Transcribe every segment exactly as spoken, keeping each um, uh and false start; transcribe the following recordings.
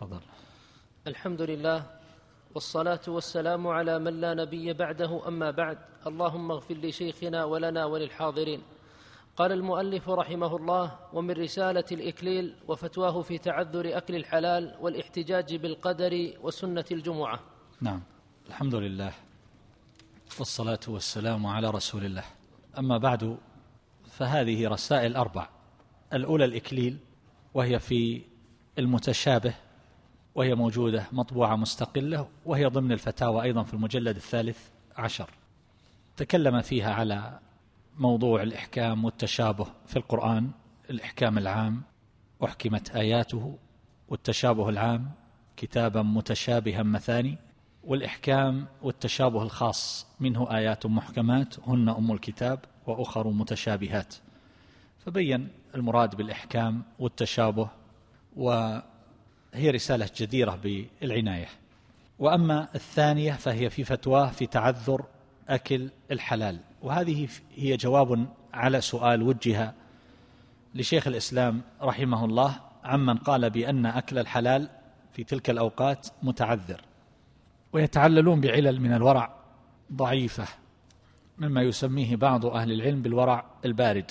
تفضل. الحمد لله والصلاة والسلام على من لا نبي بعده، أما بعد. اللهم اغفر لشيخنا ولنا وللحاضرين. قال المؤلف رحمه الله: ومن رسالة الإكليل وفتواه في تعذر أكل الحلال والاحتجاج بالقدر وسنة الجمعة. نعم، الحمد لله والصلاة والسلام على رسول الله. أما بعد، فهذه رسائل أربع. الأولى الإكليل، وهي في المتشابه، وهي موجودة مطبوعة مستقلة، وهي ضمن الفتاوى أيضا في المجلد الثالث عشر. تكلم فيها على موضوع الإحكام والتشابه في القرآن. الإحكام العام أحكمت آياته، والتشابه العام كتابا متشابها مثاني، والإحكام والتشابه الخاص منه آيات محكمات هن أم الكتاب وأخر متشابهات. فبين المراد بالإحكام والتشابه، وهي رسالة جديرة بالعناية. وأما الثانية فهي في فتواه في تعذر أكل الحلال، وهذه هي جواب على سؤال وجه لشيخ الإسلام رحمه الله عمن قال بأن أكل الحلال في تلك الأوقات متعذر، ويتعللون بعلل من الورع ضعيفة، مما يسميه بعض أهل العلم بالورع البارد.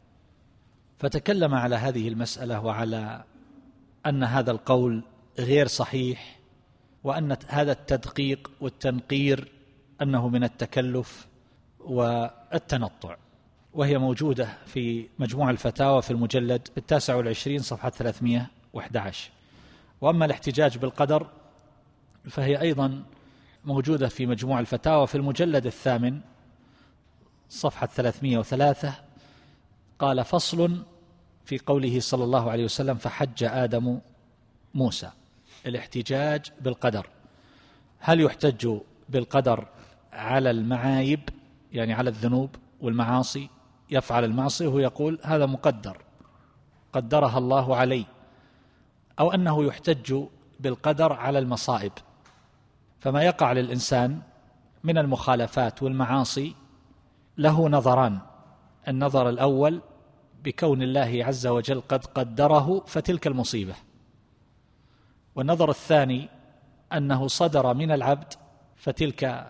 فتكلم على هذه المسألة وعلى أن هذا القول غير صحيح، وأن هذا التدقيق والتنقير أنه من التكلف والتنطع، وهي موجودة في مجموع الفتاوى في المجلد التاسع والعشرين صفحة ثلاثمائة وأحد عشر. وأما الاحتجاج بالقدر فهي أيضا موجودة في مجموع الفتاوى في المجلد الثامن صفحة ثلاثمائة وثلاثة. قال: فصل في قوله صلى الله عليه وسلم: فحج آدم موسى. الاحتجاج بالقدر، هل يحتج بالقدر على المعايب، يعني على الذنوب والمعاصي؟ يفعل المعصية وهو يقول هذا مقدر، قدرها الله علي، أو أنه يحتج بالقدر على المصائب؟ فما يقع للإنسان من المخالفات والمعاصي له نظران: النظر الأول بكون الله عز وجل قد قدره فتلك المصيبة، والنظر الثاني أنه صدر من العبد فتلك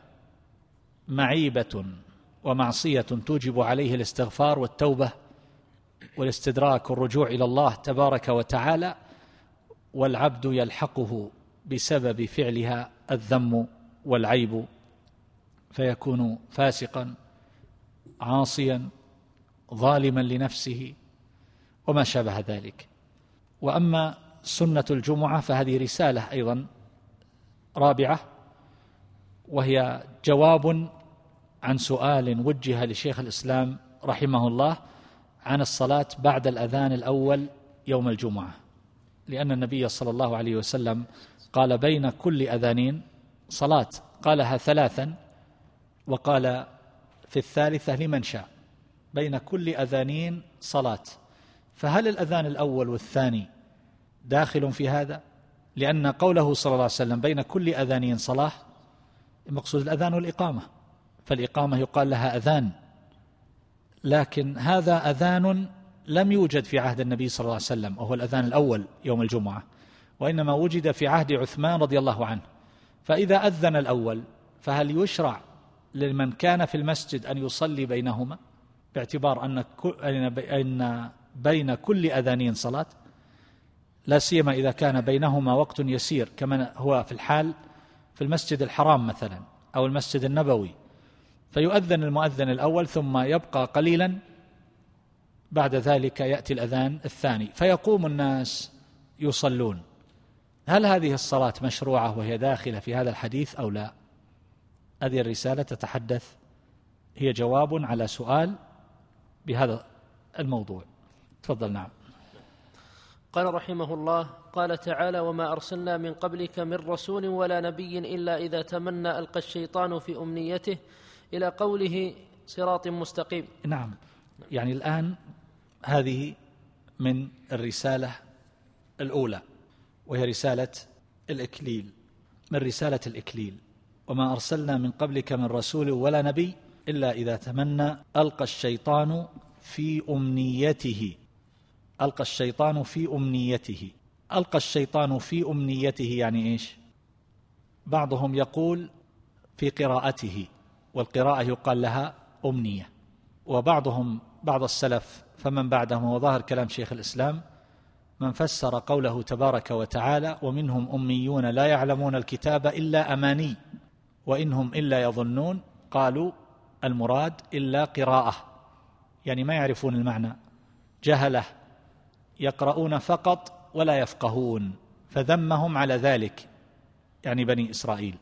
معيبة ومعصية توجب عليه الاستغفار والتوبة والاستدراك والرجوع إلى الله تبارك وتعالى، والعبد يلحقه بسبب فعلها الذم والعيب، فيكون فاسقا عاصيا ظالما لنفسه وما شابه ذلك. وأما سنة الجمعة فهذه رسالة أيضا رابعة، وهي جواب عن سؤال وجه لشيخ الإسلام رحمه الله عن الصلاة بعد الأذان الأول يوم الجمعة، لأن النبي صلى الله عليه وسلم قال بين كل أذانين صلاة، قالها ثلاثا، وقال في الثالثة لمن شاء: بين كل أذانين صلاة. فهل الأذان الأول والثاني داخل في هذا؟ لأن قوله صلى الله عليه وسلم بين كل أذانين صلاة المقصود الأذان والإقامة، فالإقامة يقال لها أذان، لكن هذا أذان لم يوجد في عهد النبي صلى الله عليه وسلم، وهو الأذان الأول يوم الجمعة، وإنما وجد في عهد عثمان رضي الله عنه. فإذا أذن الأول فهل يشرع لمن كان في المسجد أن يصلي بينهما، باعتبار أن بين كل أذانين صلاة، لا سيما إذا كان بينهما وقت يسير كما هو في الحال في المسجد الحرام مثلا أو المسجد النبوي، فيؤذن المؤذن الأول ثم يبقى قليلا، بعد ذلك يأتي الأذان الثاني فيقوم الناس يصلون. هل هذه الصلاة مشروعة وهي داخلة في هذا الحديث أو لا؟ هذه الرسالة تتحدث، هي جواب على سؤال بهذا الموضوع. تفضل. نعم. قال رحمه الله: قال تعالى: وما أرسلنا من قبلك من رسول ولا نبي إلا إذا تمنى ألقى الشيطان في أمنيته، إلى قوله صراط مستقيم. نعم، يعني الآن هذه من الرسالة الأولى، وهي رسالة الإكليل، من رسالة الإكليل: وما أرسلنا من قبلك من رسول ولا نبي إلا إذا تمنى ألقى الشيطان في أمنيته. ألقى الشيطان في أمنيته، ألقى الشيطان في أمنيته يعني إيش؟ بعضهم يقول في قراءته، والقراءة يقال لها أمنية. وبعضهم بعض السلف فمن بعدهم وظاهر كلام شيخ الإسلام من فسر قوله تبارك وتعالى ومنهم أميون لا يعلمون الكتاب إلا أماني وإنهم إلا يظنون، قالوا المراد إلا قراءة، يعني ما يعرفون المعنى، جهله يقرؤون فقط ولا يفقهون، فذمهم على ذلك يعني بني إسرائيل.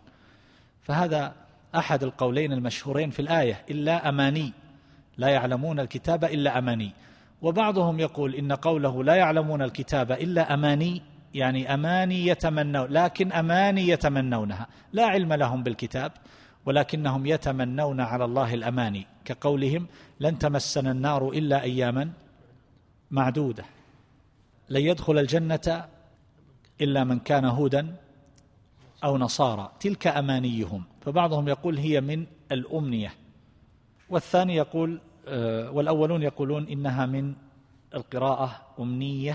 فهذا أحد القولين المشهورين في الآية، إلا أماني، لا يعلمون الكتاب إلا أماني. وبعضهم يقول إن قوله لا يعلمون الكتاب إلا أماني يعني أماني يتمنون، لكن أماني يتمنونها، لا علم لهم بالكتاب ولكنهم يتمنون على الله الأماني، كقولهم لن تمسنا النار إلا أياما معدودة، لن يدخل الجنة إلا من كان هودا أو نصارى، تلك أمانيهم. فبعضهم يقول هي من الأمنية، والثاني يقول والأولون يقولون إنها من القراءة أمنية.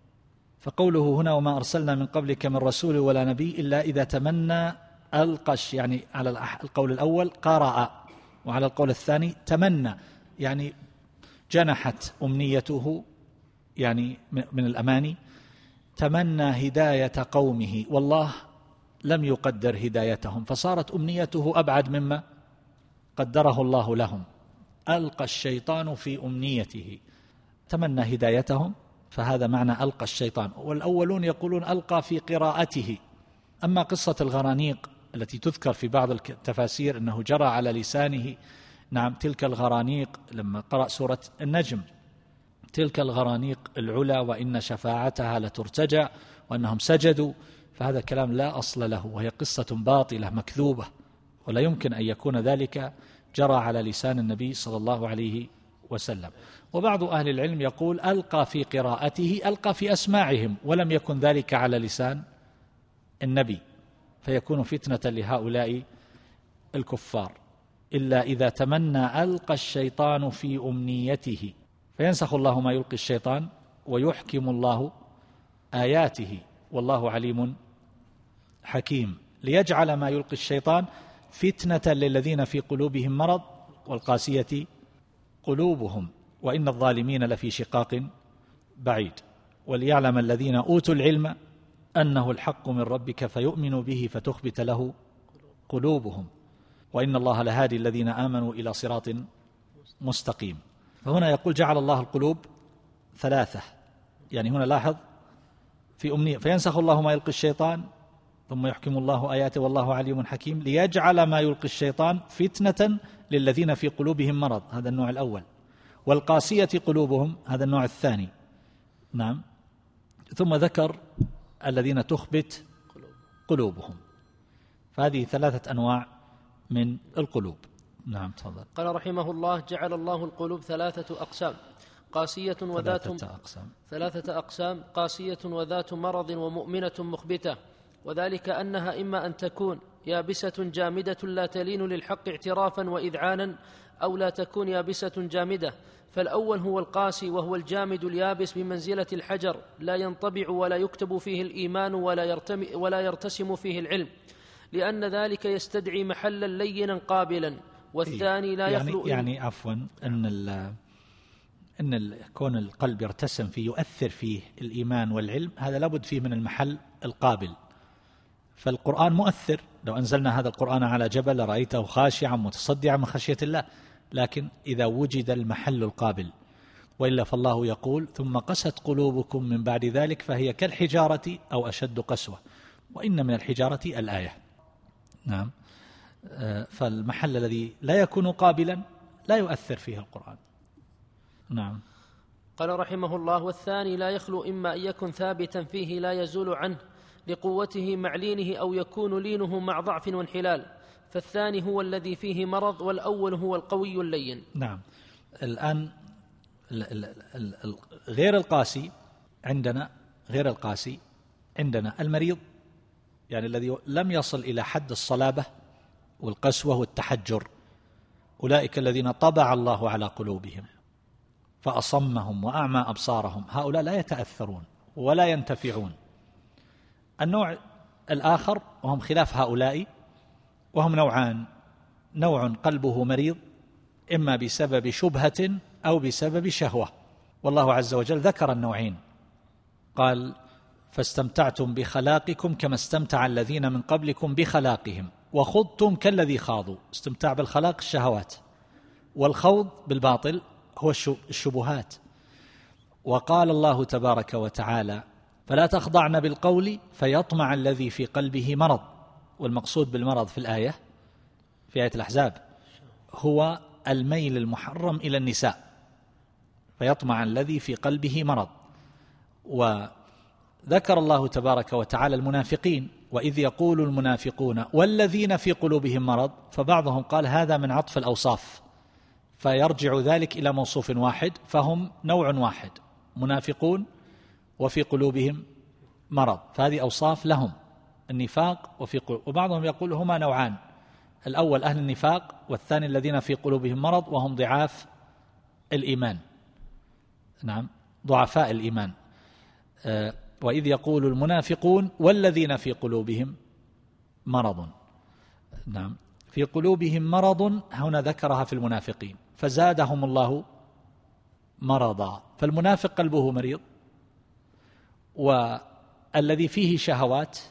فقوله هنا وما أرسلنا من قبلك من رسول ولا نبي إلا إذا تمنى ألقش، يعني على القول الأول قرأ، وعلى القول الثاني تمنى، يعني جنحت أمنيته يعني من الأماني، تمنى هداية قومه والله لم يقدر هدايتهم، فصارت أمنيته أبعد مما قدره الله لهم. ألقى الشيطان في أمنيته، تمنى هدايتهم، فهذا معنى ألقى الشيطان. والأولون يقولون ألقى في قراءته. أما قصة الغرانيق التي تذكر في بعض التفاسير أنه جرى على لسانه، نعم تلك الغرانيق لما قرأ سورة النجم، تلك الغرانيق العلا وإن شفاعتها لترتجى وأنهم سجدوا، فهذا كلام لا أصل له، وهي قصة باطلة مكذوبة، ولا يمكن أن يكون ذلك جرى على لسان النبي صلى الله عليه وسلم. وبعض أهل العلم يقول ألقى في قراءته، ألقى في أسماعهم، ولم يكن ذلك على لسان النبي، فيكون فتنة لهؤلاء الكفار. إلا إذا تمنى ألقى الشيطان في أمنيته، فينسخ الله ما يلقي الشيطان ويحكم الله آياته والله عليم حكيم، ليجعل ما يلقي الشيطان فتنة للذين في قلوبهم مرض والقاسية قلوبهم وإن الظالمين لفي شقاق بعيد، وليعلم الذين أوتوا العلم أنه الحق من ربك فيؤمنوا به فتخبت له قلوبهم وإن الله لهادي الذين آمنوا إلى صراط مستقيم. فهنا يقول جعل الله القلوب ثلاثة، يعني هنا لاحظ في أمنية، فينسخ الله ما يلقي الشيطان ثم يحكم الله آياته والله عليم حكيم، ليجعل ما يلقي الشيطان فتنة للذين في قلوبهم مرض، هذا النوع الأول، والقاسية قلوبهم، هذا النوع الثاني. نعم. ثم ذكر الذين تخبت قلوبهم، فهذه ثلاثة أنواع من القلوب. نعم تفضل. قال رحمه الله جعل الله القلوب ثلاثة أقسام، قاسية وذات ثلاثة أقسام ثلاثة أقسام قاسية وذات مرض ومؤمنة مخبتة، وذلك أنها إما أن تكون يابسة جامدة لا تلين للحق اعترافا وإذعانا، أو لا تكون يابسة جامدة. فالأول هو القاسي وهو الجامد اليابس بمنزلة الحجر، لا ينطبع ولا يكتب فيه الإيمان ولا, يرتم ولا يرتسم فيه العلم، لأن ذلك يستدعي محلا لينا قابلا. والثاني لا يعني يخلو يعني عفوا أن أن كون القلب يرتسم فيه يؤثر فيه الإيمان والعلم، هذا لابد فيه من المحل القابل. فالقرآن مؤثر، لو أنزلنا هذا القرآن على جبل لرأيته خاشعا متصدعا من خشية الله، لكن إذا وجد المحل القابل، وإلا فالله يقول ثم قست قلوبكم من بعد ذلك فهي كالحجارة أو أشد قسوة، وإن من الحجارة الآية. نعم. فالمحل الذي لا يكون قابلا لا يؤثر فيه القرآن. نعم. قال رحمه الله والثاني لا يخلو إما أن يكن ثابتا فيه لا يزول عنه لقوته مع لينه، أو يكون لينه مع ضعف وانحلال، فالثاني هو الذي فيه مرض، والأول هو القوي اللين. نعم. الآن غير القاسي عندنا، غير القاسي عندنا المريض، يعني الذي لم يصل إلى حد الصلابة والقسوة والتحجر، أولئك الذين طبع الله على قلوبهم فأصمهم وأعمى أبصارهم، هؤلاء لا يتأثرون ولا ينتفعون، النوع الآخر وهم خلاف هؤلاء، وهم نوعان: نوع قلبه مريض إما بسبب شبهة أو بسبب شهوة. والله عز وجل ذكر النوعين، قال: فاستمتعتم بخلاقكم كما استمتع الذين من قبلكم بخلاقهم وخضتم كالذي خاضوا. استمتاع بالخلاق الشهوات، والخوض بالباطل هو الشبهات. وقال الله تبارك وتعالى: فلا تخضعن بالقول فيطمع الذي في قلبه مرض. والمقصود بالمرض في الآية في آية الأحزاب هو الميل المحرم إلى النساء، فيطمع الذي في قلبه مرض. وذكر الله تبارك وتعالى المنافقين: وإذ يقول المنافقون والذين في قلوبهم مرض. فبعضهم قال هذا من عطف الأوصاف، فيرجع ذلك إلى موصوف واحد، فهم نوع واحد، منافقون وفي قلوبهم مرض، فهذه أوصاف لهم النفاق وفي قلوب. وبعضهم يقول هما نوعان: الأول أهل النفاق، والثاني الذين في قلوبهم مرض وهم ضعاف الإيمان، نعم ضعفاء الإيمان. أه وإذ يقول المنافقون والذين في قلوبهم مرض. نعم، في قلوبهم مرض هنا ذكرها في المنافقين، فزادهم الله مرضا. فالمنافق قلبه مريض، والذي فيه شهوات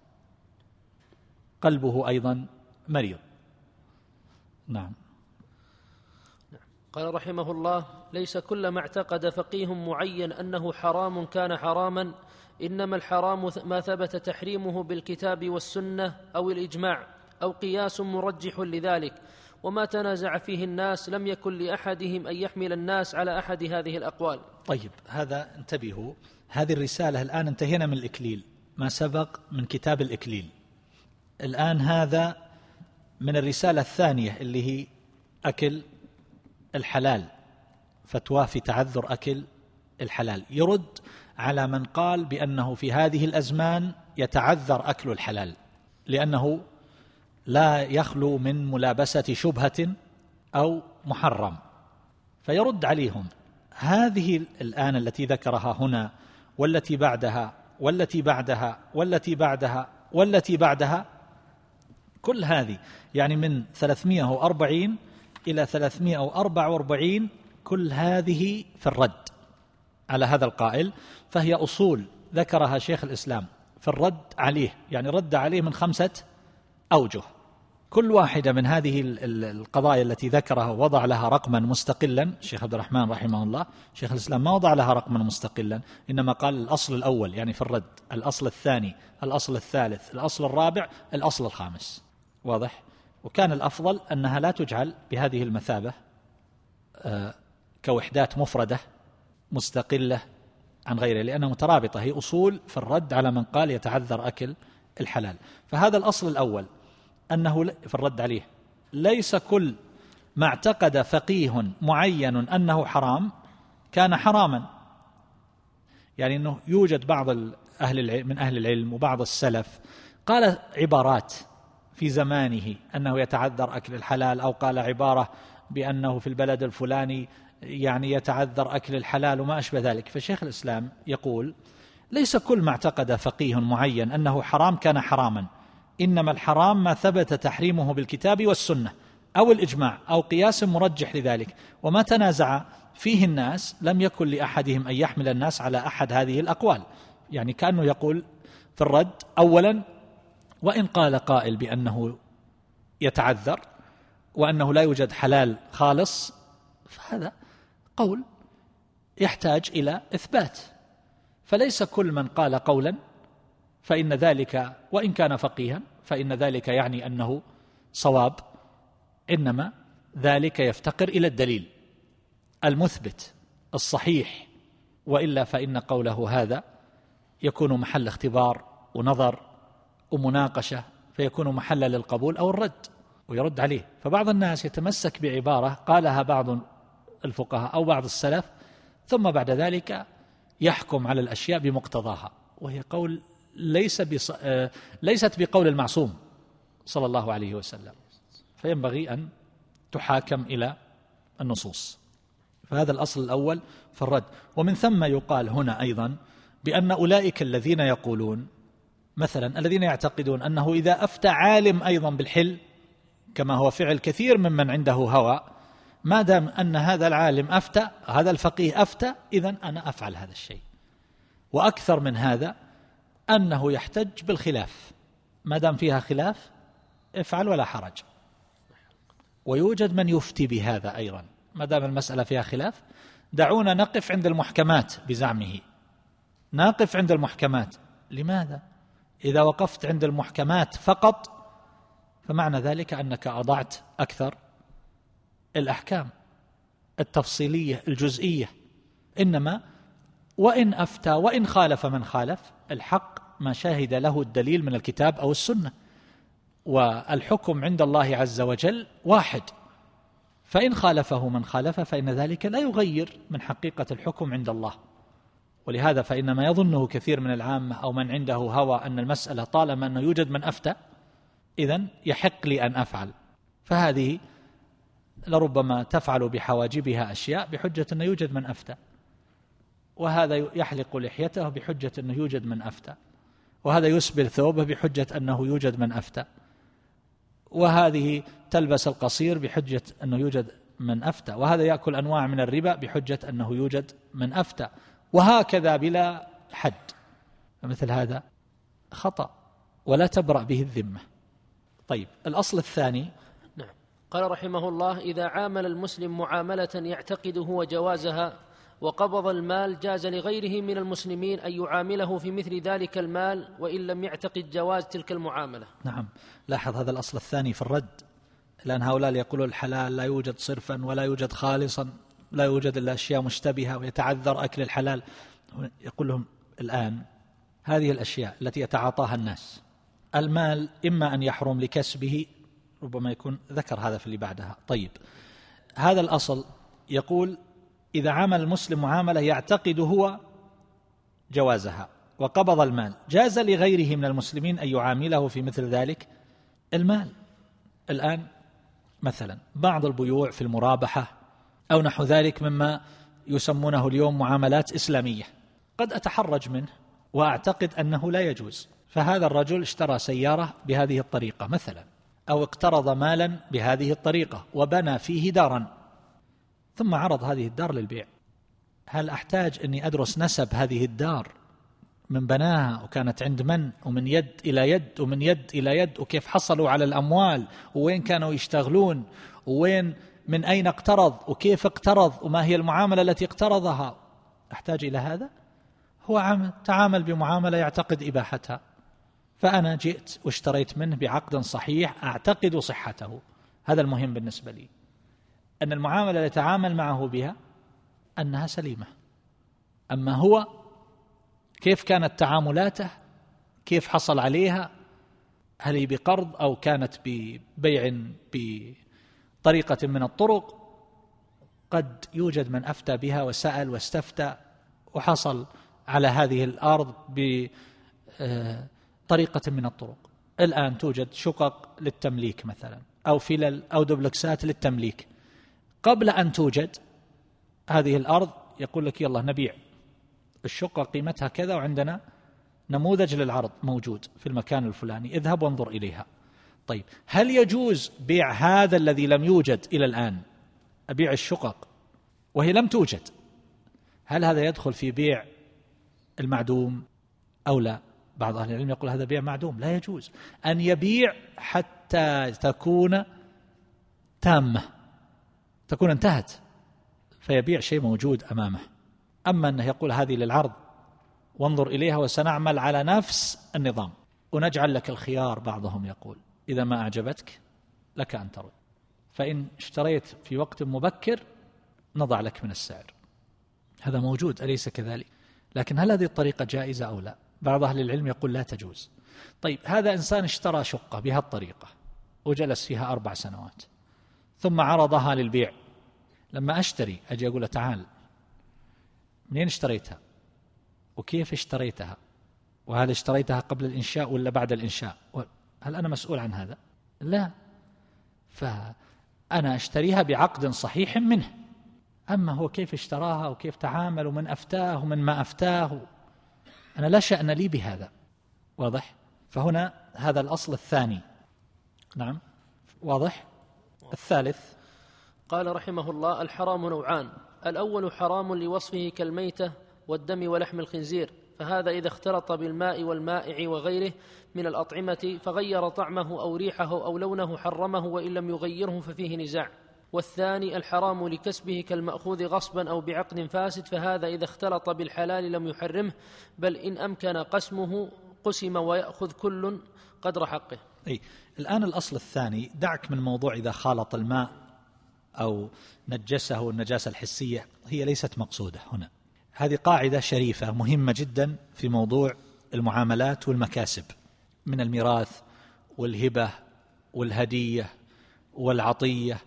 قلبه أيضا مريض. نعم. قال رحمه الله: ليس كل ما اعتقد فقيه معين أنه حرام كان حراما، إنما الحرام ما ثبت تحريمه بالكتاب والسنة أو الإجماع أو قياس مرجح لذلك، وما تنازع فيه الناس لم يكن لأحدهم أن يحمل الناس على أحد هذه الأقوال. طيب، هذا انتبهوا، هذه الرسالة الآن انتهينا من الإكليل، ما سبق من كتاب الإكليل. الآن هذا من الرسالة الثانية اللي هي أكل الحلال، فتوى في تعذر أكل الحلال. يرد على من قال بأنه في هذه الأزمان يتعذر أكل الحلال لأنه لا يخلو من ملابسة شبهة أو محرم، فيرد عليهم. هذه الآن التي ذكرها هنا والتي بعدها والتي بعدها والتي بعدها والتي بعدها، كل هذه يعني من ثلاثمائة وأربعين إلى ثلاثمائة وأربعة وأربعين، كل هذه في الرد على هذا القائل، فهي أصول ذكرها شيخ الإسلام في الرد عليه، يعني رد عليه من خمسة أوجه. كل واحدة من هذه القضايا التي ذكرها وضع لها رقما مستقلا. الشيخ عبد الرحمن رحمه الله شيخ الإسلام ما وضع لها رقما مستقلا، إنما قال الأصل الأول يعني في الرد، الأصل الثاني، الأصل الثالث، الأصل الرابع، الأصل الخامس. واضح؟ وكان الأفضل أنها لا تجعل بهذه المثابة كوحدات مفردة مستقلة عن غيرها، لأنها مترابطة، هي أصول في الرد على من قال يتعذر أكل الحلال. فهذا الأصل الأول أنه في الرد عليه ليس كل ما اعتقد فقيه معين أنه حرام كان حراما، يعني أنه يوجد بعض أهل العلم من أهل العلم وبعض السلف قال عبارات في زمانه أنه يتعذر أكل الحلال، أو قال عبارة بأنه في البلد الفلاني يعني يتعذر أكل الحلال وما أشبه ذلك. فشيخ الإسلام يقول ليس كل ما اعتقد فقيه معين أنه حرام كان حراما، إنما الحرام ما ثبت تحريمه بالكتاب والسنة أو الإجماع أو قياس مرجح لذلك، وما تنازع فيه الناس لم يكن لأحدهم أن يحمل الناس على أحد هذه الأقوال. يعني كأنه يقول في الرد أولا، وإن قال قائل بأنه يتعذر وأنه لا يوجد حلال خالص، فهذا قول يحتاج إلى إثبات. فليس كل من قال قولا فإن ذلك وإن كان فقيها فإن ذلك يعني أنه صواب، إنما ذلك يفتقر إلى الدليل المثبت الصحيح، وإلا فإن قوله هذا يكون محل اختبار ونظر ومناقشة، فيكون محلا للقبول أو الرد ويرد عليه. فبعض الناس يتمسك بعبارة قالها بعض الفقهاء أو بعض السلف ثم بعد ذلك يحكم على الأشياء بمقتضاها، وهي قول ليس بص... ليست بقول المعصوم صلى الله عليه وسلم، فينبغي أن تحاكم إلى النصوص. فهذا الأصل الأول في الرد. ومن ثم يقال هنا أيضا بأن أولئك الذين يقولون مثلا الذين يعتقدون أنه إذا أفتى عالم أيضا بالحل كما هو فعل كثير ممن عنده هوى، ما دام أن هذا العالم أفتى، هذا الفقيه أفتى، إذن أنا أفعل هذا الشيء. وأكثر من هذا أنه يحتج بالخلاف، ما دام فيها خلاف افعل ولا حرج. ويوجد من يفتي بهذا أيضا، ما دام المسألة فيها خلاف دعونا نقف عند المحكمات بزعمه، نقف عند المحكمات. لماذا؟ إذا وقفت عند المحكمات فقط فمعنى ذلك أنك أضعت أكثر الأحكام التفصيلية الجزئية. إنما وإن أفتى وإن خالف من خالف، الحق ما شاهد له الدليل من الكتاب أو السنة، والحكم عند الله عز وجل واحد، فإن خالفه من خالف فإن ذلك لا يغير من حقيقة الحكم عند الله. ولهذا فإن ما يظنه كثير من العامة أو من عنده هوى أن المسألة طالما أنه يوجد من أفتى إذن يحق لي أن أفعل، فهذه لربما تفعل بحواجبها أشياء بحجة أنه يوجد من أفتى، وهذا يحلق لحيته بحجة أنه يوجد من أفتى، وهذا يسبل ثوبه بحجة أنه يوجد من أفتى، وهذه تلبس القصير بحجة أنه يوجد من أفتى، وهذا يأكل أنواع من الربا بحجة أنه يوجد من أفتى، وهكذا بلا حد. فمثل هذا خطأ ولا تبرأ به الذمة. طيب الأصل الثاني. نعم. قال رحمه الله: إذا عامل المسلم معاملة يعتقد هو جوازها وقبض المال، جاز لغيره من المسلمين أن يعامله في مثل ذلك المال وإن لم يعتقد جواز تلك المعاملة. نعم، لاحظ هذا الأصل الثاني في الرد، لأن هؤلاء يقولون الحلال لا يوجد صرفا ولا يوجد خالصا، لا يوجد إلا أشياء مشتبهة ويتعذر أكل الحلال. يقول لهم الآن هذه الأشياء التي يتعاطاها الناس، المال إما أن يحرم لكسبه، ربما يكون ذكر هذا في اللي بعدها. طيب هذا الأصل يقول إذا عامل المسلم معاملة يعتقد هو جوازها وقبض المال، جاز لغيره من المسلمين أن يعامله في مثل ذلك المال. الآن مثلا بعض البيوع في المرابحة أو نحو ذلك مما يسمونه اليوم معاملات إسلامية، قد أتحرج منه وأعتقد أنه لا يجوز. فهذا الرجل اشترى سيارة بهذه الطريقة مثلا، أو اقترض مالا بهذه الطريقة وبنى فيه دارا، ثم عرض هذه الدار للبيع. هل أحتاج أني أدرس نسب هذه الدار من بناها وكانت عند من، ومن يد إلى يد ومن يد إلى يد، وكيف حصلوا على الأموال، ووين كانوا يشتغلون، ووين من أين اقترض، وكيف اقترض، وما هي المعاملة التي اقترضها؟ أحتاج إلى هذا؟ هو عامل تعامل بمعاملة يعتقد إباحتها، فأنا جئت واشتريت منه بعقد صحيح أعتقد صحته. هذا المهم بالنسبة لي، أن المعاملة اللي يتعامل معه بها أنها سليمة. أما هو كيف كانت تعاملاته، كيف حصل عليها، هل هي بقرض أو كانت ببيع بطريقة من الطرق، قد يوجد من أفتى بها وسأل واستفتى وحصل على هذه الأرض بطريقة من الطرق. الآن توجد شقق للتمليك مثلا، أو فلل أو دوبلكسات للتمليك. قبل أن توجد هذه الأرض يقول لك يلا نبيع الشقة قيمتها كذا، وعندنا نموذج للعرض موجود في المكان الفلاني، اذهب وانظر إليها. طيب هل يجوز بيع هذا الذي لم يوجد إلى الآن؟ أبيع الشقق وهي لم توجد، هل هذا يدخل في بيع المعدوم أو لا؟ بعض أهل العلم يقول هذا بيع معدوم، لا يجوز أن يبيع حتى تكون تامة، تكون انتهت، فيبيع شيء موجود أمامه. أما أنه يقول هذه للعرض وانظر إليها وسنعمل على نفس النظام ونجعل لك الخيار، بعضهم يقول إذا ما أعجبتك لك أن ترد، فإن اشتريت في وقت مبكر نضع لك من السعر. هذا موجود أليس كذلك؟ لكن هل هذه الطريقة جائزة أو لا؟ بعض أهل العلم يقول لا تجوز. طيب هذا إنسان اشترى شقة بهالطريقة وجلس فيها أربع سنوات ثم عرضها للبيع. لما أشتري أجي أقول له تعال منين اشتريتها وكيف اشتريتها، وهل اشتريتها قبل الإنشاء ولا بعد الإنشاء، هل أنا مسؤول عن هذا؟ لا، فأنا أشتريها بعقد صحيح منه. أما هو كيف اشتراها وكيف تعامل ومن أفتاه ومن ما أفتاه، أنا لا شأن لي بهذا. واضح؟ فهنا هذا الأصل الثاني. نعم واضح. الثالث قال رحمه الله: الحرام نوعان، الأول حرام لوصفه كالميتة والدم ولحم الخنزير، فهذا إذا اختلط بالماء والمائع وغيره من الأطعمة فغير طعمه أو ريحه أو لونه حرمه، وإن لم يغيره ففيه نزاع. والثاني الحرام لكسبه كالمأخوذ غصبا أو بعقد فاسد، فهذا إذا اختلط بالحلال لم يحرمه، بل إن أمكن قسمه قسم ويأخذ كل قدر حقه. أي الآن الأصل الثاني، دعك من موضوع إذا خالط الماء أو نجسه النجاسة الحسية، هي ليست مقصودة هنا. هذه قاعدة شريفة مهمة جدا في موضوع المعاملات والمكاسب من الميراث والهبة والهدية والعطية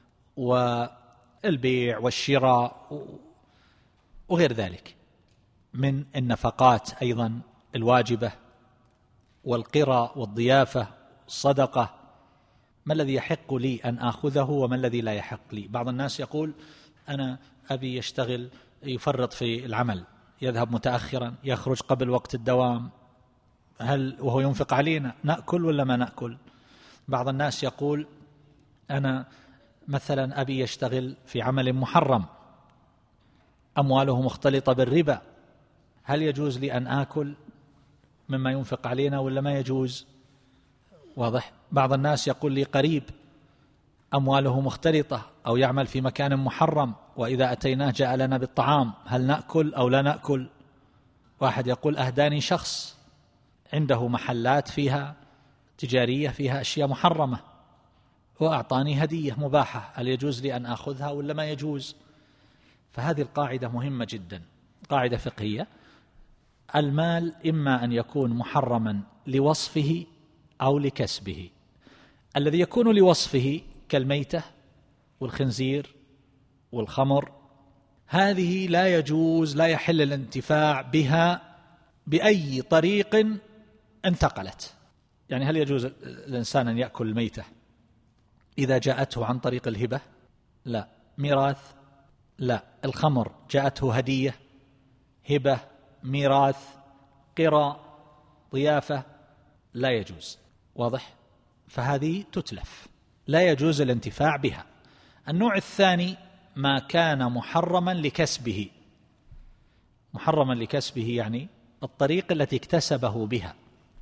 والبيع والشراء وغير ذلك من النفقات أيضا الواجبة والقرى والضيافة والصدقة. ما الذي يحق لي أن آخذه وما الذي لا يحق لي؟ بعض الناس يقول أنا أبي يشتغل يفرط في العمل، يذهب متأخرا، يخرج قبل وقت الدوام، هل وهو ينفق علينا نأكل ولا ما نأكل؟ بعض الناس يقول أنا مثلا أبي يشتغل في عمل محرم، أمواله مختلطة بالربا، هل يجوز لي أن آكل مما ينفق علينا ولا ما يجوز؟ واضح. بعض الناس يقول لي قريب أمواله مختلطة أو يعمل في مكان محرم، وإذا أتيناه جاء لنا بالطعام، هل نأكل أو لا نأكل؟ واحد يقول أهداني شخص عنده محلات فيها تجارية فيها أشياء محرمة وأعطاني هدية مباحة، هل يجوز لي أن أخذها ولا ما يجوز؟ فهذه القاعدة مهمة جدا، قاعدة فقهية. المال إما أن يكون محرما لوصفه أو لكسبه. الذي يكون لوصفه كالميتة والخنزير والخمر، هذه لا يجوز، لا يحل الانتفاع بها بأي طريق انتقلت. يعني هل يجوز الإنسان أن يأكل الميتة إذا جاءته عن طريق الهبة؟ لا. ميراث؟ لا. الخمر جاءته هدية، هبة، ميراث، قرى، ضيافة، لا يجوز. واضح؟ فهذه تتلف، لا يجوز الانتفاع بها. النوع الثاني ما كان محرما لكسبه. محرما لكسبه يعني الطريق التي اكتسبه بها،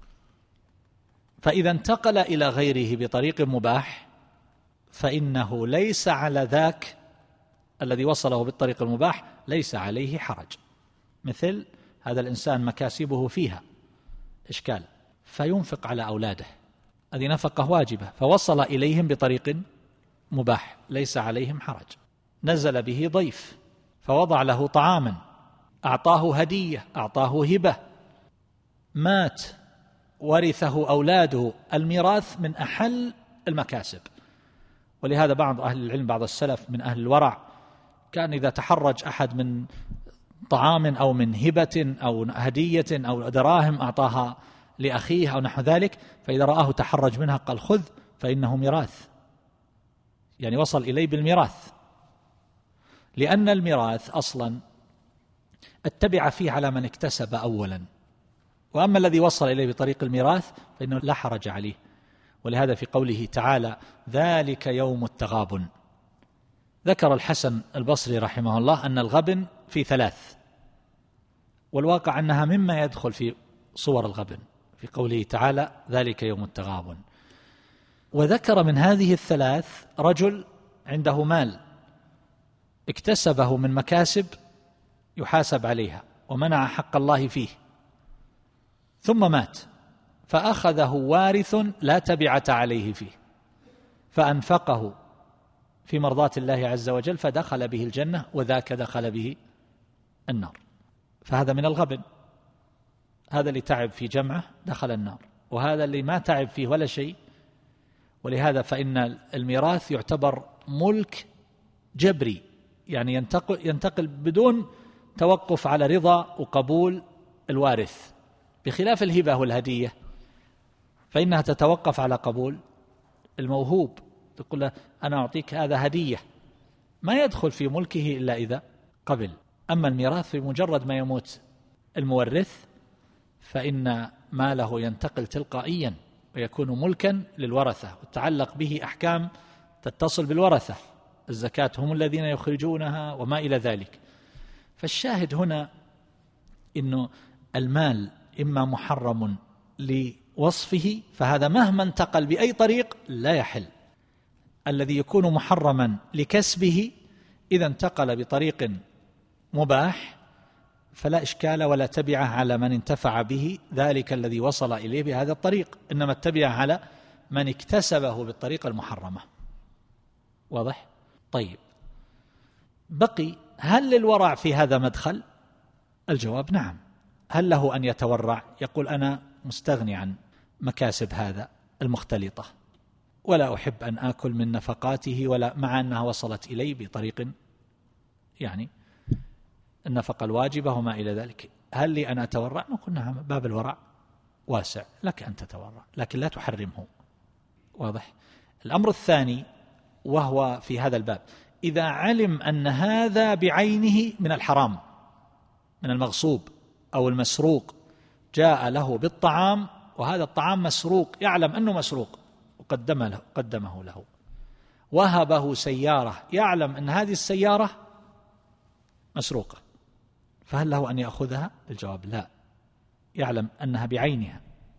فإذا انتقل إلى غيره بطريق مباح فإنه ليس على ذاك الذي وصله بالطريق المباح ليس عليه حرج. مثل هذا الإنسان مكاسبه فيها إشكال فينفق على أولاده، هذه نفقة واجبة، فوصل إليهم بطريق مباح ليس عليهم حرج. نزل به ضيف فوضع له طعاما، أعطاه هدية، أعطاه هبة، مات ورثه أولاده. الميراث من أحل المكاسب، ولهذا بعض أهل العلم، بعض السلف من أهل الورع، كان إذا تحرج أحد من طعام أو من هبة أو هدية أو دراهم أعطاها لأخيه أو نحو ذلك، فإذا رآه تحرج منها قال خذ فإنه ميراث، يعني وصل إليه بالميراث، لأن الميراث أصلا اتبع فيه على من اكتسب أولا، وأما الذي وصل إليه بطريق الميراث فإنه لا حرج عليه. ولهذا في قوله تعالى ذلك يوم التغابن، ذكر الحسن البصري رحمه الله أن الغبن في ثلاث، والواقع أنها مما يدخل في صور الغبن في قوله تعالى ذلك يوم التغابن. وذكر من هذه الثلاث رجل عنده مال اكتسبه من مكاسب يحاسب عليها ومنع حق الله فيه، ثم مات فأخذه وارث لا تبعة عليه فيه فأنفقه في مرضاة الله عز وجل فدخل به الجنة، وذاك دخل به النار. فهذا من الغبن، هذا اللي تعب في جمعه دخل النار، وهذا اللي ما تعب فيه ولا شيء. ولهذا فإن الميراث يعتبر ملك جبري، يعني ينتقل, ينتقل بدون توقف على رضا وقبول الوارث، بخلاف الهبة والهدية فإنها تتوقف على قبول الموهوب. تقول له أنا أعطيك هذا هدية، ما يدخل في ملكه إلا إذا قبل. أما الميراث في مجرد ما يموت المورث فإن ماله ينتقل تلقائيا ويكون ملكا للورثة وتعلق به أحكام تتصل بالورثة، الزكاة هم الذين يخرجونها وما إلى ذلك. فالشاهد هنا إنه المال إما محرم لوصفه، فهذا مهما انتقل بأي طريق لا يحل. الذي يكون محرما لكسبه إذا انتقل بطريق مباح فلا إشكال ولا تبعه على من انتفع به ذلك الذي وصل إليه بهذا الطريق، إنما اتبعه على من اكتسبه بالطريقة المحرمة. واضح؟ طيب، بقي هل للورع في هذا مدخل؟ الجواب نعم. هل له أن يتورع؟ يقول أنا مستغني عن مكاسب هذا المختلطة ولا أحب أن آكل من نفقاته، ولا مع أنها وصلت إلي بطريق يعني النفقة الواجبة وما إلى ذلك، هل لي أن أتورع؟ نقول نعم، باب الورع واسع، لك أن تتورع لكن لا تحرمه. واضح؟ الأمر الثاني وهو في هذا الباب، إذا علم أن هذا بعينه من الحرام، من المغصوب أو المسروق، جاء له بالطعام وهذا الطعام مسروق، يعلم أنه مسروق وقدمه له, قدمه له وهبه سيارة، يعلم أن هذه السيارة مسروقة، فهل له أن يأخذها؟ الجواب لا، يعلم أنها بعينها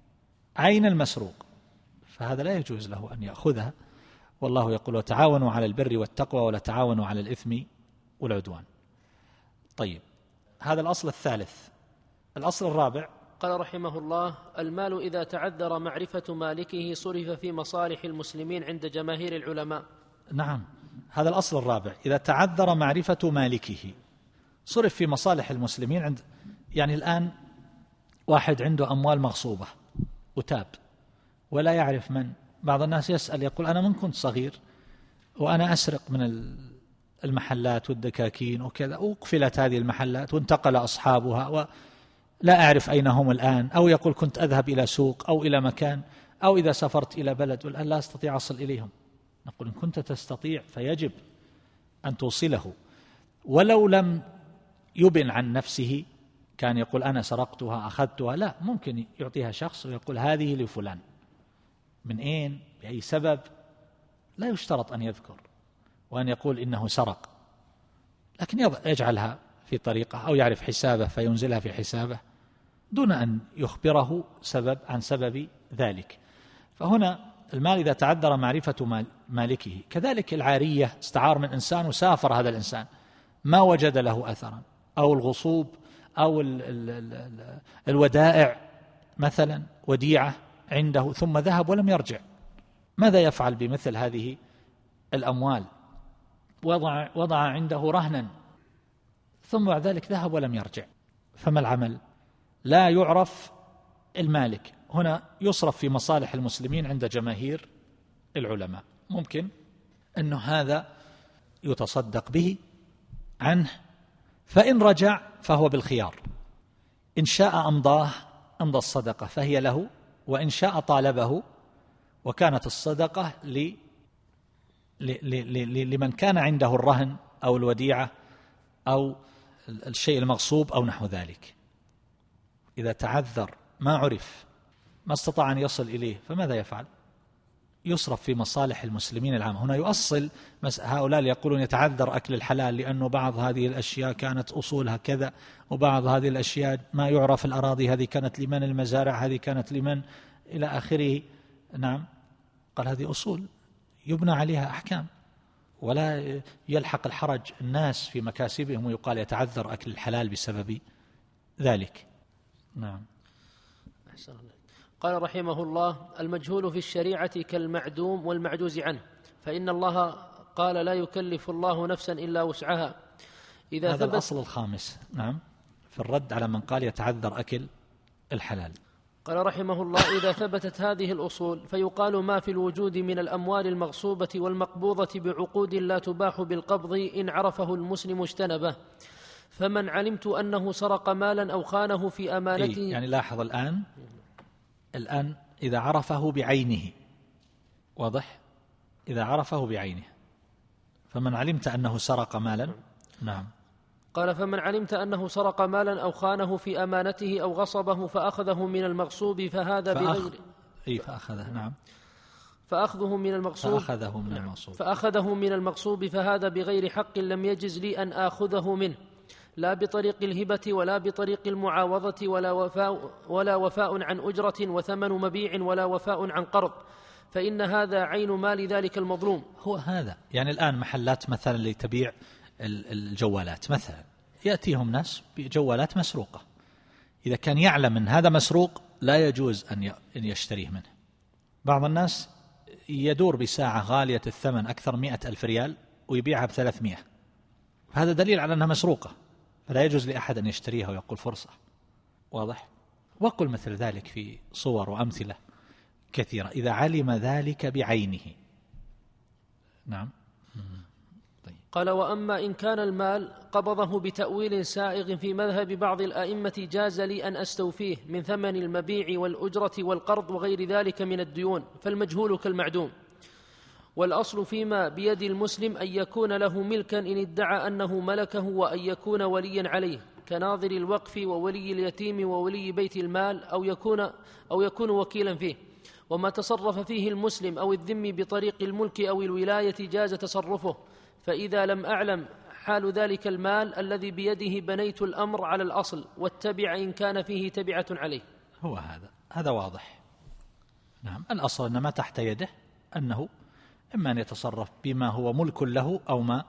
عين المسروق، فهذا لا يجوز له أن يأخذها. والله يقول وتعاونوا على البر والتقوى ولا تعاونوا على الإثم والعدوان. طيب، هذا الأصل الثالث. الأصل الرابع، قال رحمه الله: المال إذا تعذر معرفة مالكه صرف في مصالح المسلمين عند جماهير العلماء. نعم، هذا الأصل الرابع، إذا تعذر معرفة مالكه صرف في مصالح المسلمين. عند يعني الآن واحد عنده أموال مغصوبة وتاب ولا يعرف من، بعض الناس يسأل يقول أنا من كنت صغير وأنا أسرق من المحلات والدكاكين وكذا، وقفلت هذه المحلات وانتقل أصحابها ولا أعرف أين هم الآن، أو يقول كنت أذهب إلى سوق أو إلى مكان، أو إذا سافرت إلى بلد والآن لا أستطيع أصل إليهم. نقول إن كنت تستطيع فيجب أن توصله، ولو لم يبن عن نفسه، كان يقول أنا سرقتها أخذتها، لا، ممكن يعطيها شخص ويقول هذه لفلان، من أين بأي سبب، لا يشترط أن يذكر وأن يقول إنه سرق، لكن يجعلها في طريقة أو يعرف حسابه فينزلها في حسابه دون أن يخبره سبب عن سبب ذلك. فهنا المال إذا تعذر معرفة مالكه. كذلك العارية، استعار من إنسان وسافر هذا الإنسان ما وجد له أثرا، أو الغصوب أو ال ال ال الودائع مثلا، وديعة عنده ثم ذهب ولم يرجع، ماذا يفعل بمثل هذه الأموال؟ وضع, وضع عنده رهنا ثم بعد ذلك ذهب ولم يرجع، فما العمل؟ لا يعرف المالك. هنا يصرف في مصالح المسلمين عند جماهير العلماء. ممكن أنه هذا يتصدق به عنه، فإن رجع فهو بالخيار، إن شاء أمضاه أمضى الصدقة فهي له، وإن شاء طالبه، وكانت الصدقة ل... ل... ل... لمن كان عنده الرهن أو الوديعة أو الشيء المغصوب أو نحو ذلك. إذا تعذر ما عرف، ما استطاع أن يصل إليه، فماذا يفعل؟ يصرف في مصالح المسلمين العامة. هنا يؤصل هؤلاء يقولون يتعذر أكل الحلال لأنه بعض هذه الأشياء كانت أصولها كذا، وبعض هذه الأشياء ما يعرف الأراضي هذه كانت لمن، المزارع هذه كانت لمن، إلى آخره. نعم، قال هذه أصول يبنى عليها أحكام، ولا يلحق الحرج الناس في مكاسبهم ويقال يتعذر أكل الحلال بسبب ذلك. نعم. أحسن الله. قال رحمه الله: المجهول في الشريعة كالمعدوم والمعجوز عنه، فإن الله قال لا يكلف الله نفسا إلا وسعها. إذا هذا الأصل الخامس. نعم، في الرد على من قال يتعذر أكل الحلال. قال رحمه الله: إذا ثبتت هذه الأصول فيقال ما في الوجود من الأموال المغصوبة والمقبوضة بعقود لا تباح بالقبض إن عرفه المسلم اجتنبه. فمن علمت أنه سرق مالا أو خانه في أمانته. إيه؟ يعني لاحظ الآن الآن إذا عرفه بعينه، واضح؟ إذا عرفه بعينه، فمن علمت أنه سرق مالا. نعم. قال: فمن علمت أنه سرق مالا أو خانه في أمانته أو غصبه فأخذه من المغصوب فهذا فأخ... بغير أي فأخذه نعم فأخذه من المغصوب فأخذه من المغصوب فأخذه من المغصوب فهذا بغير حق لم يجز لي أن آخذه منه، لا بطريق الهبة ولا بطريق المعاوضة ولا وفاء, ولا وفاء عن أجرة وثمن مبيع ولا وفاء عن قرض، فإن هذا عين مال ذلك المظلوم. هو هذا. يعني الآن محلات مثلا اللي تبيع الجوالات مثلا، يأتيهم ناس بجوالات مسروقة، إذا كان يعلم أن هذا مسروق لا يجوز أن يشتريه منه. بعض الناس يدور بساعة غالية الثمن أكثر مئة ألف ريال ويبيعها بثلاثمائة، هذا دليل على أنها مسروقة، فلا يجوز لأحد أن يشتريها ويقول فرصة. واضح؟ وقل مثل ذلك في صور وأمثلة كثيرة إذا علم ذلك بعينه. نعم. طيب. قال: وأما إن كان المال قبضه بتأويل سائغ في مذهب بعض الأئمة جاز لي أن أستوفيه من ثمن المبيع والأجرة والقرض وغير ذلك من الديون، فالمجهول كالمعدوم. والأصل فيما بيد المسلم أن يكون له ملكا إن ادعى أنه ملكه، وأن يكون وليا عليه كناظر الوقف وولي اليتيم وولي بيت المال، أو يكون, أو يكون وكيلا فيه. وما تصرف فيه المسلم أو الذمي بطريق الملك أو الولاية جاز تصرفه، فإذا لم أعلم حال ذلك المال الذي بيده بنيت الأمر على الأصل، واتبع إن كان فيه تبعة عليه. هو هذا هذا واضح. نعم، الأصل أن ما تحت يده أنه إما أن يتصرف بما هو ملك له أو ما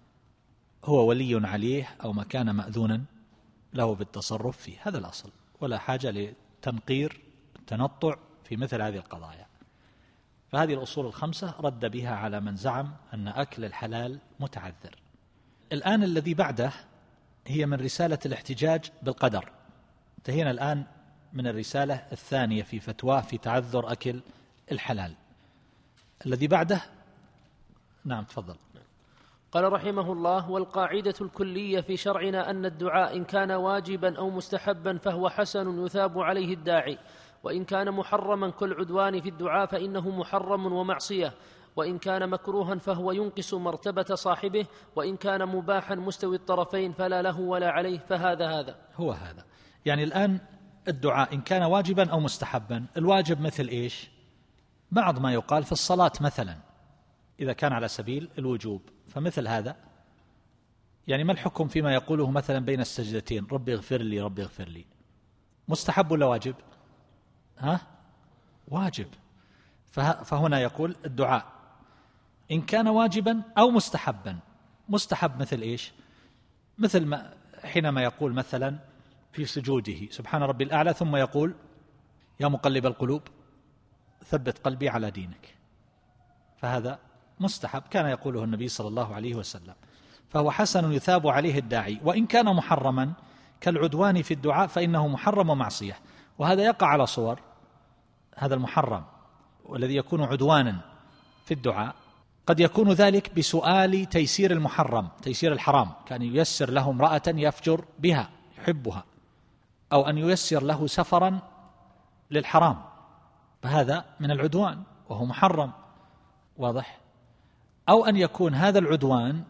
هو ولي عليه أو ما كان مأذونا له بالتصرف فيه، هذا الأصل، ولا حاجة لتنقير التنطع في مثل هذه القضايا. فهذه الأصول الخمسة رد بها على من زعم أن أكل الحلال متعذر. الآن الذي بعده هي من رسالة الاحتجاج بالقدر. انتهينا الآن من الرسالة الثانية في فتواه في تعذر أكل الحلال. الذي بعده نعم تفضل. قال رحمه الله: والقاعدة الكلية في شرعنا أن الدعاء إن كان واجبا أو مستحبا فهو حسن يثاب عليه الداعي، وإن كان محرما كالعدوان في الدعاء فإنه محرم ومعصية، وإن كان مكروها فهو ينقص مرتبة صاحبه، وإن كان مباحا مستوي الطرفين فلا له ولا عليه، فهذا هذا هو هذا. يعني الآن الدعاء إن كان واجبا أو مستحبا، الواجب مثل إيش؟ بعض ما يقال في الصلاة مثلا إذا كان على سبيل الوجوب، فمثل هذا يعني ما الحكم فيما يقوله مثلا بين السجدتين ربي اغفر لي ربي اغفر لي؟ مستحب ولا واجب؟ ها؟ واجب. فهنا يقول الدعاء إن كان واجبا أو مستحبا. مستحب مثل إيش؟ مثل ما حينما يقول مثلا في سجوده سبحان ربي الأعلى ثم يقول يا مقلب القلوب ثبت قلبي على دينك، فهذا مستحب كان يقوله النبي صلى الله عليه وسلم، فهو حسن يثاب عليه الداعي. وإن كان محرما كالعدوان في الدعاء فإنه محرم ومعصية، وهذا يقع على صور. هذا المحرم والذي يكون عدوانا في الدعاء قد يكون ذلك بسؤال تيسير المحرم، تيسير الحرام، كان ييسر له امرأة يفجر بها يحبها، أو أن ييسر له سفرا للحرام، فهذا من العدوان وهو محرم. واضح؟ أو أن يكون هذا العدوان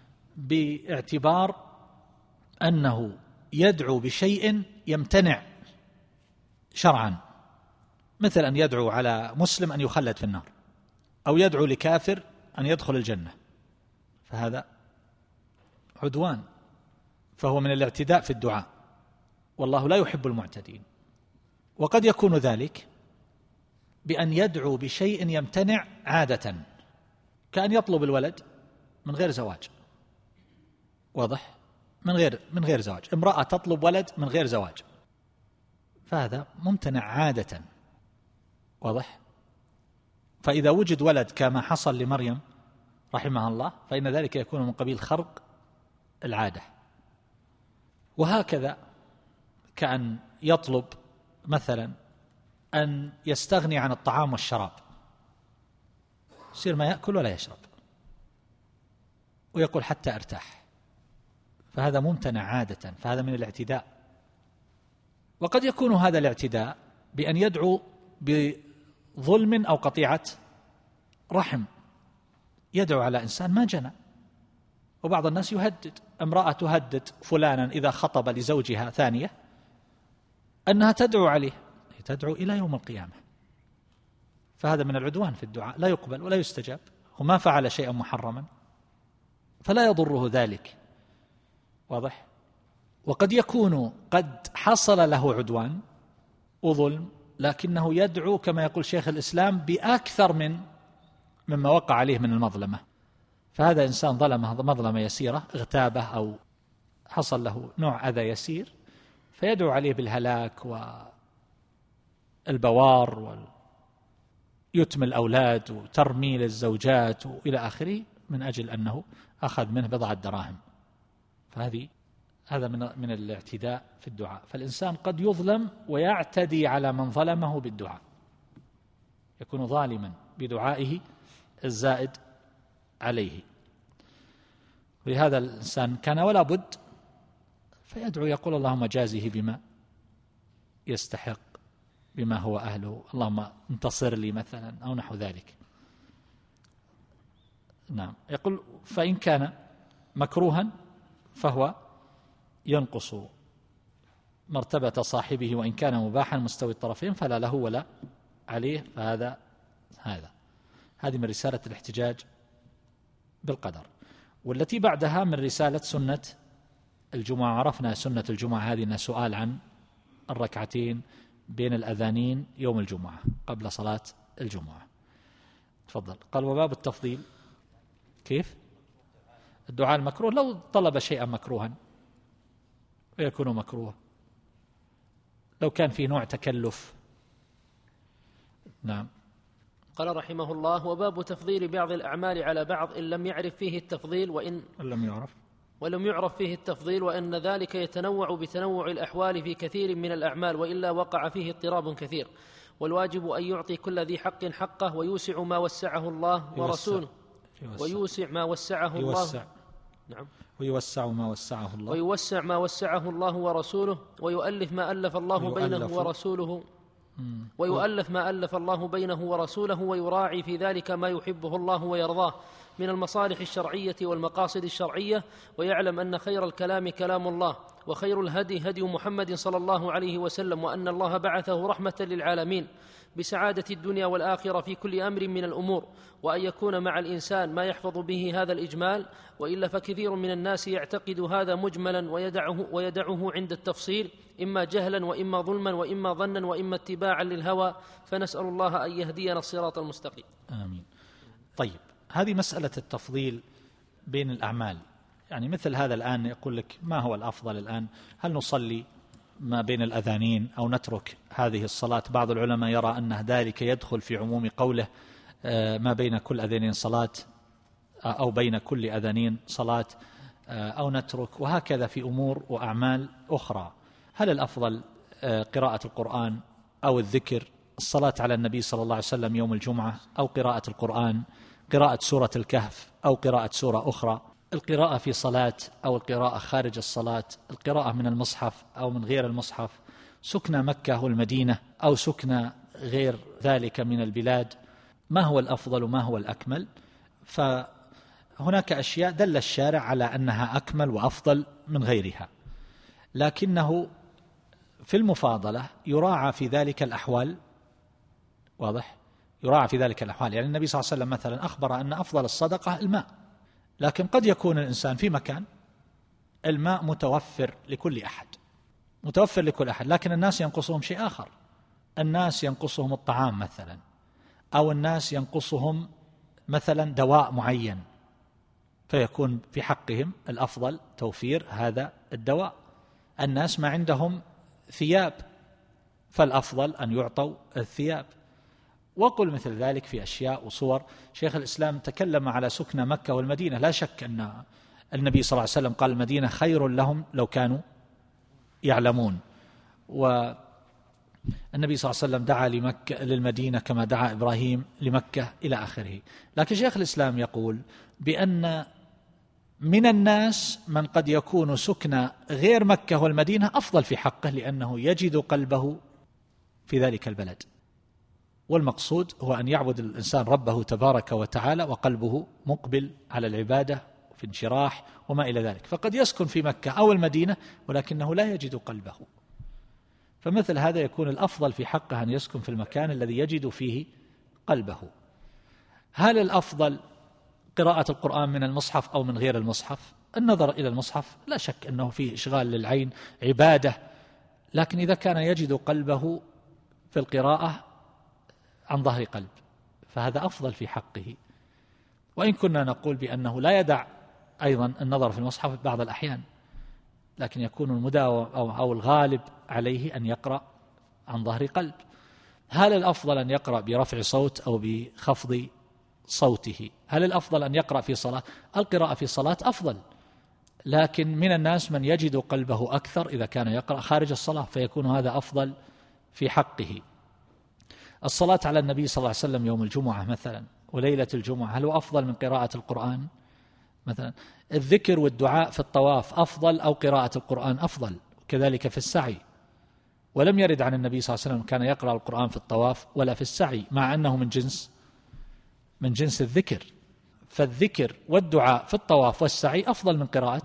باعتبار أنه يدعو بشيء يمتنع شرعا، مثل أن يدعو على مسلم أن يخلد في النار، أو يدعو لكافر أن يدخل الجنة، فهذا عدوان، فهو من الاعتداء في الدعاء، والله لا يحب المعتدين. وقد يكون ذلك بأن يدعو بشيء يمتنع عادة، كأن يطلب الولد من غير زواج. واضح؟ من غير من غير زواج، امرأة تطلب ولد من غير زواج، فهذا ممتنع عادة. واضح؟ فإذا وجد ولد كما حصل لمريم رحمها الله فإن ذلك يكون من قبيل خرق العادة. وهكذا كأن يطلب مثلا أن يستغني عن الطعام والشراب، يصير ما يأكل ولا يشرب، ويقول حتى أرتاح، فهذا ممتنع عادة، فهذا من الاعتداء. وقد يكون هذا الاعتداء بأن يدعو بظلم أو قطيعة رحم، يدعو على إنسان ما جنى، وبعض الناس يهدد امرأة تهدد فلانا إذا خطب لزوجها ثانية أنها تدعو عليه، تدعو إلى يوم القيامة، فهذا من العدوان في الدعاء، لا يقبل ولا يستجاب، وما فعل شيئا محرما فلا يضره ذلك. واضح؟ وقد يكون قد حصل له عدوان وظلم لكنه يدعو كما يقول شيخ الإسلام بأكثر من مما وقع عليه من المظلمة، فهذا إنسان ظلمه مظلمة يسيرة، اغتابه أو حصل له نوع أذى يسير، فيدعو عليه بالهلاك والبوار ويتم الأولاد وترميل الزوجات وإلى آخره من أجل أنه أخذ منه بضعة دراهم. فهذه هذا من من الاعتداء في الدعاء. فالإنسان قد يظلم ويعتدي على من ظلمه بالدعاء، يكون ظالما بدعائه الزائد عليه. ولهذا الإنسان كان ولا بد فيدعو يقول اللهم جازه بما يستحق، بما هو أهله، اللهم انتصر لي مثلا أو نحو ذلك. نعم. يقول فإن كان مكروها فهو ينقص مرتبة صاحبه، وإن كان مباحا مستوي الطرفين فلا له ولا عليه. فهذا هذا هذه من رسالة الاحتجاج بالقدر. والتي بعدها من رسالة سنة الجمعة. عرفنا سنة الجمعة هذه أنها سؤال عن الركعتين بين الأذانين يوم الجمعة قبل صلاة الجمعة. تفضل. قال وباب التفضيل كيف؟ الدعاء المكروه لو طلب شيئا مكروها ويكون مكروه، لو كان في نوع تكلف. نعم. قال رحمه الله وباب تفضيل بعض الأعمال على بعض إن لم يعرف فيه التفضيل وإن لم يعرف ولم يعرف فيه التفضيل، وأن ذلك يتنوع بتنوع الأحوال في كثير من الأعمال، وإلا وقع فيه اضطراب كثير. والواجب أن يعطي كل ذي حق حقه ويوسع ما وسعه الله ورسوله يوسع. ويوسع ما وسعه يوسع. الله نعم ويوسع ما وسعه الله ويوسع ما وسعه الله ورسوله ويؤلف ما ألف الله بينه ويؤلف. ورسوله ويؤلف ما ألف الله بينه ورسوله، ويراعي في ذلك ما يحبه الله ويرضاه من المصالح الشرعية والمقاصد الشرعية، ويعلم أن خير الكلام كلام الله، وخير الهدي هدي محمد صلى الله عليه وسلم، وأن الله بعثه رحمة للعالمين بسعادة الدنيا والآخرة في كل أمر من الأمور، وأن يكون مع الإنسان ما يحفظ به هذا الإجمال، وإلا فكثير من الناس يعتقد هذا مجملا ويدعه, ويدعه عند التفصيل، إما جهلا وإما ظلما وإما ظنا وإما اتباعا للهوى، فنسأل الله أن يهدينا الصراط المستقيم. آمين. طيب، هذه مسألة التفضيل بين الأعمال، يعني مثل هذا الآن يقول لك ما هو الأفضل الآن، هل نصلي ما بين الأذانين أو نترك هذه الصلاة؟ بعض العلماء يرى أن ذلك يدخل في عموم قوله ما بين كل أذانين صلاة أو بين كل أذانين صلاة أو نترك، وهكذا في أمور وأعمال أخرى. هل الأفضل قراءة القرآن أو الذكر، الصلاة على النبي صلى الله عليه وسلم يوم الجمعة، أو قراءة القرآن، قراءة سورة الكهف أو قراءة سورة أخرى، القراءة في صلاة أو القراءة خارج الصلاة، القراءة من المصحف أو من غير المصحف، سكن مكة والمدينة أو سكن غير ذلك من البلاد، ما هو الأفضل وما هو الأكمل؟ فهناك أشياء دل الشارع على أنها أكمل وأفضل من غيرها، لكنه في المفاضلة يراعى في ذلك الأحوال. واضح؟ يراعى في ذلك الأحوال. يعني النبي صلى الله عليه وسلم مثلا أخبر أن أفضل الصدقة الماء، لكن قد يكون الإنسان في مكان الماء متوفر لكل أحد متوفر لكل أحد لكن الناس ينقصهم شيء آخر، الناس ينقصهم الطعام مثلا، أو الناس ينقصهم مثلا دواء معين، فيكون في حقهم الأفضل توفير هذا الدواء. الناس ما عندهم ثياب، فالأفضل أن يعطوا الثياب. وقل مثل ذلك في أشياء وصور. شيخ الإسلام تكلم على سكن مكة والمدينة، لا شك أن النبي صلى الله عليه وسلم قال المدينة خير لهم لو كانوا يعلمون، والنبي صلى الله عليه وسلم دعا لمكة للمدينة كما دعا إبراهيم لمكة إلى آخره. لكن شيخ الإسلام يقول بأن من الناس من قد يكون سكن غير مكة والمدينة أفضل في حقه، لأنه يجد قلبه في ذلك البلد، والمقصود هو أن يعبد الإنسان ربه تبارك وتعالى وقلبه مقبل على العبادة في انشراح وما إلى ذلك، فقد يسكن في مكة أو المدينة ولكنه لا يجد قلبه، فمثل هذا يكون الأفضل في حقه أن يسكن في المكان الذي يجد فيه قلبه. هل الأفضل قراءة القرآن من المصحف أو من غير المصحف؟ النظر إلى المصحف لا شك أنه فيه إشغال للعين، عبادة، لكن إذا كان يجد قلبه في القراءة عن ظهر قلب فهذا أفضل في حقه. وإن كنا نقول بأنه لا يدع أيضا النظر في المصحف بعض الأحيان، لكن يكون المداوم أو الغالب عليه أن يقرأ عن ظهر قلب. هل الأفضل أن يقرأ برفع صوت أو بخفض صوته؟ هل الأفضل أن يقرأ في صلاة؟ القراءة في صلاة أفضل، لكن من الناس من يجد قلبه أكثر إذا كان يقرأ خارج الصلاة، فيكون هذا أفضل في حقه. الصلاة على النبي صلى الله عليه وسلم يوم الجمعة مثلا وليلة الجمعة هل هو أفضل من قراءة القرآن مثلا؟ الذكر والدعاء في الطواف أفضل أو قراءة القرآن أفضل؟ كذلك في السعي، ولم يرد عن النبي صلى الله عليه وسلم كان يقرأ القرآن في الطواف ولا في السعي، مع أنه من جنس من جنس الذكر. فالذكر والدعاء في الطواف والسعي أفضل من قراءة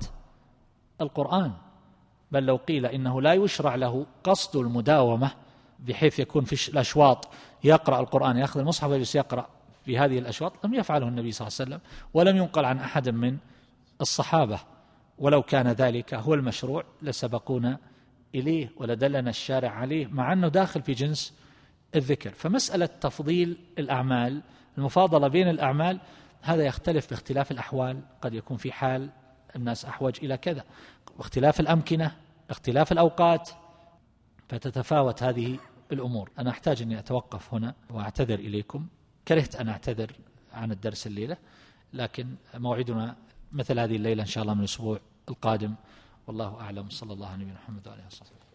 القرآن، بل لو قيل إنه لا يشرع له قصد المداومة بحيث يكون في الأشواط يقرأ القرآن، يأخذ المصحف ويجلس يقرأ في هذه الأشواط، لم يفعله النبي صلى الله عليه وسلم ولم ينقل عن أحد من الصحابة. ولو كان ذلك هو المشروع لسبقونا إليه ولدلنا الشارع عليه، مع أنه داخل في جنس الذكر. فمسألة تفضيل الأعمال، المفاضلة بين الأعمال، هذا يختلف باختلاف الأحوال، قد يكون في حال الناس أحوج إلى كذا، واختلاف الأمكنة، اختلاف الأوقات، فتتفاوت هذه الأمور. أنا أحتاج أني أتوقف هنا وأعتذر إليكم، كرهت أن أعتذر عن الدرس الليلة، لكن موعدنا مثل هذه الليلة إن شاء الله من الأسبوع القادم، والله أعلم. صلى الله عليه وسلم.